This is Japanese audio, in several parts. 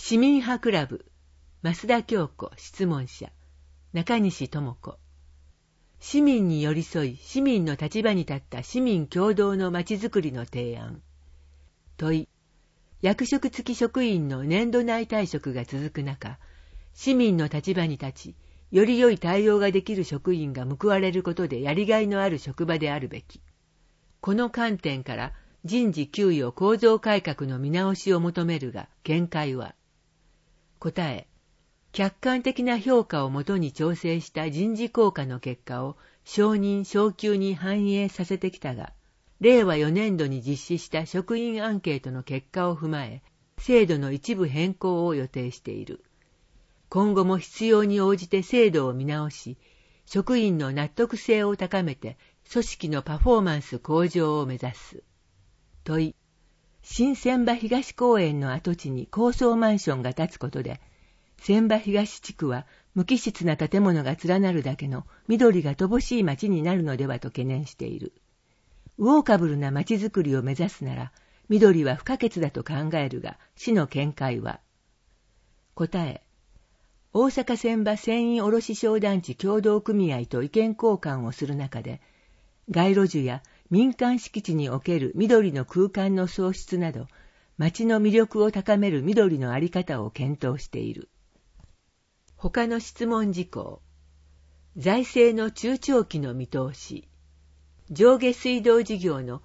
市民派クラブ、増田京子質問者、中西智子。市民に寄り添い、市民の立場に立った市民共同のまちづくりの提案。問い、役職付き職員の年度内退職が続く中、市民の立場に立ち、より良い対応ができる職員が報われることでやりがいのある職場であるべき。この観点から人事給与構造改革の見直しを求めるが、見解は。答え、客観的な評価をもとに調整した人事効果の結果を承認・昇給に反映させてきたが、令和4年度に実施した職員アンケートの結果を踏まえ、制度の一部変更を予定している。今後も必要に応じて制度を見直し、職員の納得性を高めて、組織のパフォーマンス向上を目指す。問い、新千葉東公園の跡地に高層マンションが建つことで、千葉東地区は無機質な建物が連なるだけの緑が乏しい街になるのではと懸念している。ウォーカブルな街づくりを目指すなら、緑は不可欠だと考えるが、市の見解は。答え、大阪千葉繊維卸商団地協同組合と意見交換をする中で、街路樹や民間敷地における緑の空間の創出など、街の魅力を高める緑の在り方を検討している。他の質問事項。財政の中長期の見通し。上下水道事業の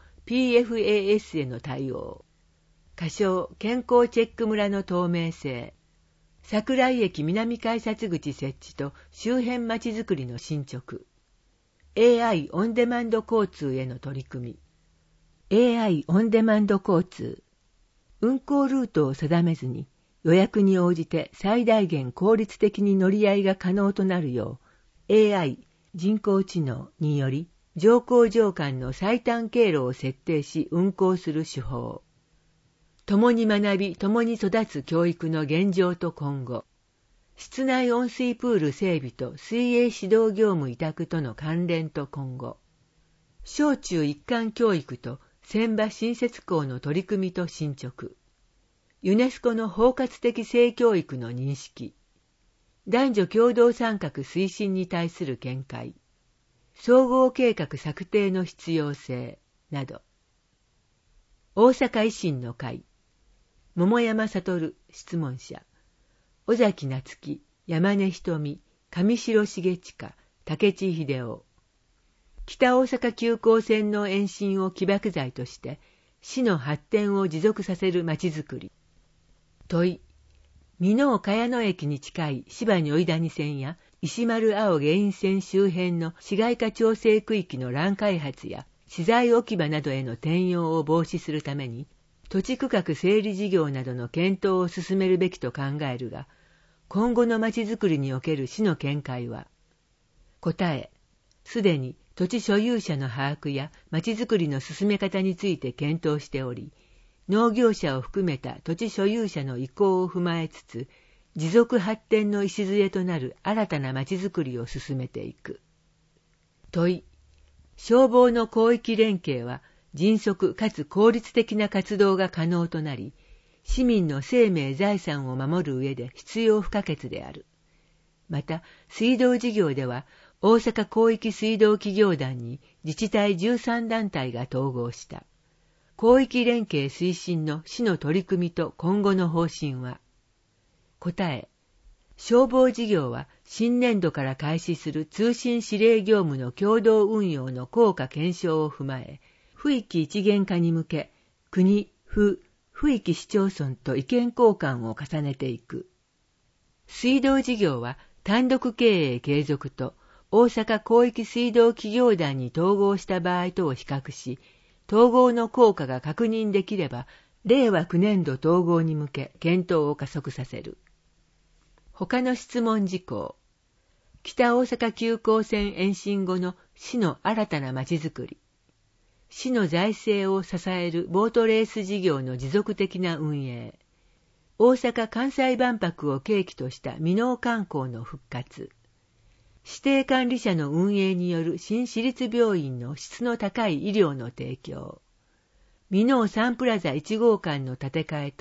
PFAS への対応。仮称健康チェック村の透明性。桜井駅南改札口設置と周辺まちづくりの進捗。AI オンデマンド交通への取り組み。AI オンデマンド交通。運行ルートを定めずに予約に応じて最大限効率的に乗り合いが可能となるよう AI 人工知能により乗降乗間の最短経路を設定し運行する手法。共に学び共に育つ教育の現状と今後。室内温水プール整備と水泳指導業務委託との関連と今後。小中一貫教育と千葉新設校の取り組みと進捗。ユネスコの包括的性教育の認識。男女共同参画推進に対する見解。総合計画策定の必要性など。大阪維新の会。桃山悟質問者。尾崎夏樹、山根瞳、上白重親、竹地秀夫。北大阪急行線の延伸を起爆剤として、市の発展を持続させるまちづくり。問い、箕面茅野駅に近い芝如意谷線や石丸青原因線周辺の市街化調整区域の乱開発や資材置き場などへの転用を防止するために、土地区画整理事業などの検討を進めるべきと考えるが、今後のまちづくりにおける市の見解は。答え、すでに土地所有者の把握やまちづくりの進め方について検討しており、農業者を含めた土地所有者の意向を踏まえつつ、持続発展の礎となる新たなまちづくりを進めていく。問い、消防の広域連携は迅速かつ効率的な活動が可能となり、市民の生命財産を守る上で必要不可欠である。また、水道事業では、大阪広域水道企業団に自治体13団体が統合した。広域連携推進の市の取り組みと今後の方針は。答え、消防事業は新年度から開始する通信指令業務の共同運用の効果検証を踏まえ、府域一元化に向け、国、府域市町村と意見交換を重ねていく。水道事業は単独経営継続と大阪広域水道企業団に統合した場合とを比較し、統合の効果が確認できれば、令和9年度統合に向け検討を加速させる。他の質問事項。北大阪急行線延伸後の市の新たなまちづくり。市の財政を支えるボートレース事業の持続的な運営。大阪・関西万博を契機とした箕面観光の復活。指定管理者の運営による新私立病院の質の高い医療の提供。箕面サンプラザ1号館の建て替えと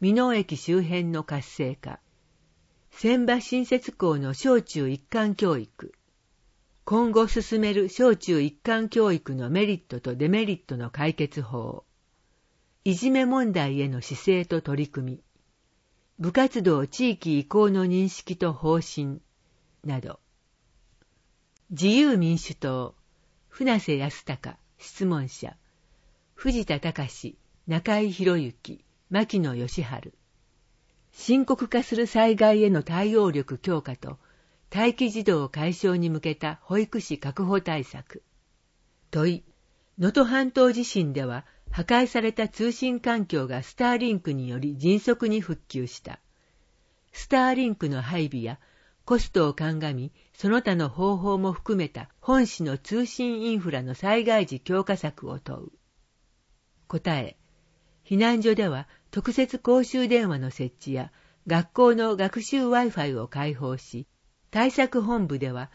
箕面駅周辺の活性化、船場新設校の小中一貫教育、今後進める小中一貫教育のメリットとデメリットの解決法、いじめ問題への姿勢と取り組み、部活動地域移行の認識と方針など。自由民主党、船瀬康隆、質問者、藤田隆、中井博之、牧野義治。深刻化する災害への対応力強化と、待機児童解消に向けた保育士確保対策。問い、能登半島地震では、破壊された通信環境がスターリンクにより迅速に復旧した。スターリンクの配備やコストを鑑み、その他の方法も含めた本市の通信インフラの災害時強化策を問う。答え、避難所では特設公衆電話の設置や学校の学習 Wi-Fi を開放し、対策本部では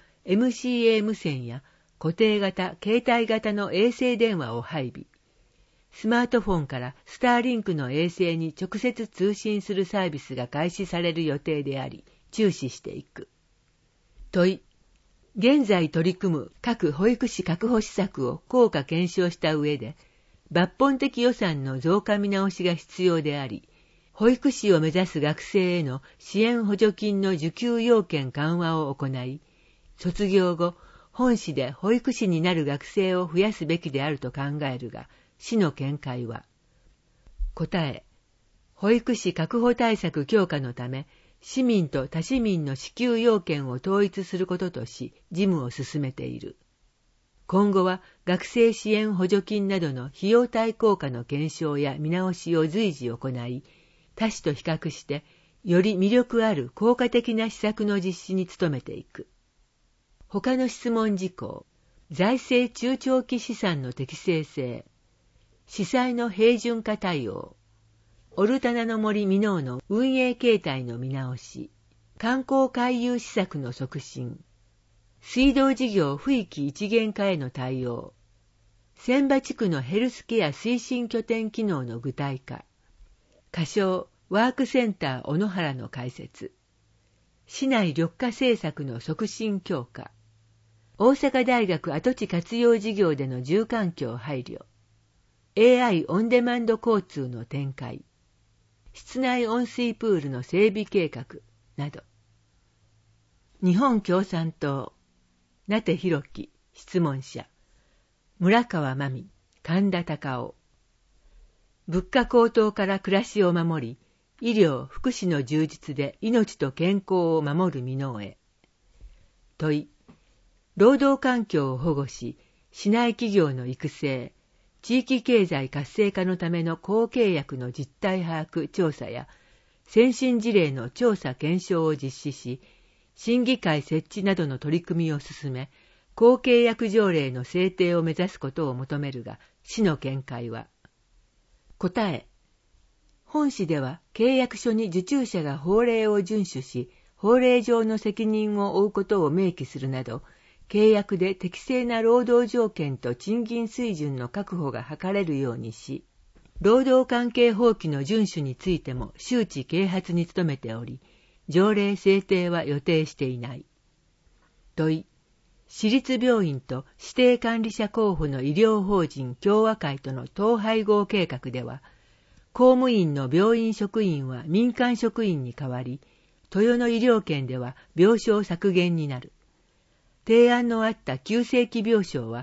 MCA 無線や固定型、携帯型の衛星電話を配備。スマートフォンからスターリンクの衛星に直接通信するサービスが開始される予定であり、注視していく。問い、現在取り組む各保育士確保施策を効果検証した上で、抜本的予算の増加見直しが必要であり、保育士を目指す学生への支援補助金の受給要件緩和を行い、卒業後、本市で保育士になる学生を増やすべきであると考えるが、市の見解は。答え、保育士確保対策強化のため、市民と他市民の支給要件を統一することとし、事務を進めている。今後は学生支援補助金などの費用対効果の検証や見直しを随時行い、他市と比較して、より魅力ある効果的な施策の実施に努めていく。他の質問事項、財政中長期資産の適正性、司祭の平準化対応、オルタナの森箕面の運営形態の見直し、観光回遊施策の促進、水道事業区域一元化への対応、船場地区のヘルスケア推進拠点機能の具体化、仮称ワークセンター小野原の開設、市内緑化政策の促進強化、大阪大学跡地活用事業での住環境配慮、AI オンデマンド交通の展開、室内温水プールの整備計画など。日本共産党、名手弘樹、質問者、村川真美、神田隆夫。物価高騰から暮らしを守り、医療・福祉の充実で命と健康を守る箕面へ。問い、労働環境を保護し、市内企業の育成、地域経済活性化のための公契約の実態把握調査や、先進事例の調査検証を実施し、審議会設置などの取り組みを進め、公契約条例の制定を目指すことを求めるが、市の見解は。答え、本市では契約書に受注者が法令を遵守し、法令上の責任を負うことを明記するなど、契約で適正な労働条件と賃金水準の確保が図れるようにし、労働関係法規の遵守についても周知啓発に努めており、条例制定は予定していない。問い、私立病院と指定管理者候補の医療法人協和会との統廃合計画では、公務員の病院職員は民間職員に代わり、豊野医療圏では病床削減になる。提案のあった急性期病床は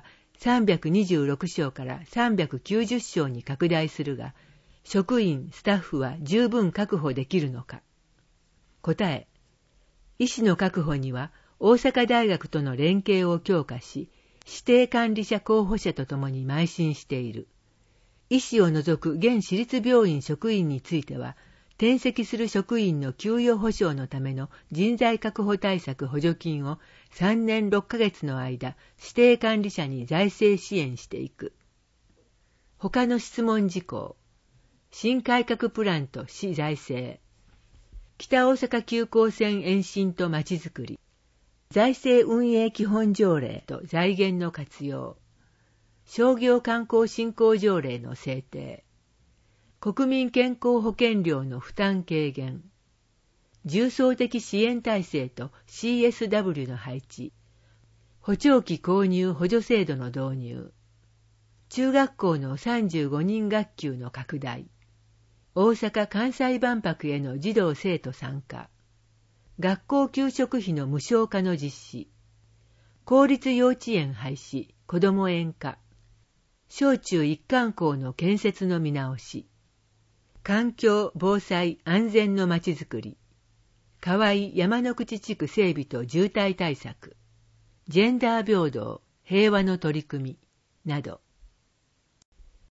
326床から390床に拡大するが、職員・スタッフは十分確保できるのか。答え、医師の確保には大阪大学との連携を強化し、指定管理者候補者とともに邁進している。医師を除く現私立病院職員については、転籍する職員の給与保障のための人材確保対策補助金を3年6ヶ月の間、指定管理者に財政支援していく。他の質問事項。新改革プランと市財政。北大阪急行線延伸とまちづくり。財政運営基本条例と財源の活用。商業観光振興条例の制定。 国民健康保険料の負担軽減、重層的支援体制と CSW の配置、補聴器購入補助制度の導入、中学校の35人学級の拡大、大阪・関西万博への児童生徒参加、学校給食費の無償化の実施、公立幼稚園廃止、子ども園化、小中一貫校の建設の見直し、環境、防災、安全のまちづくり、河合山之口地区整備と渋滞対策、ジェンダー平等、平和の取り組み、など、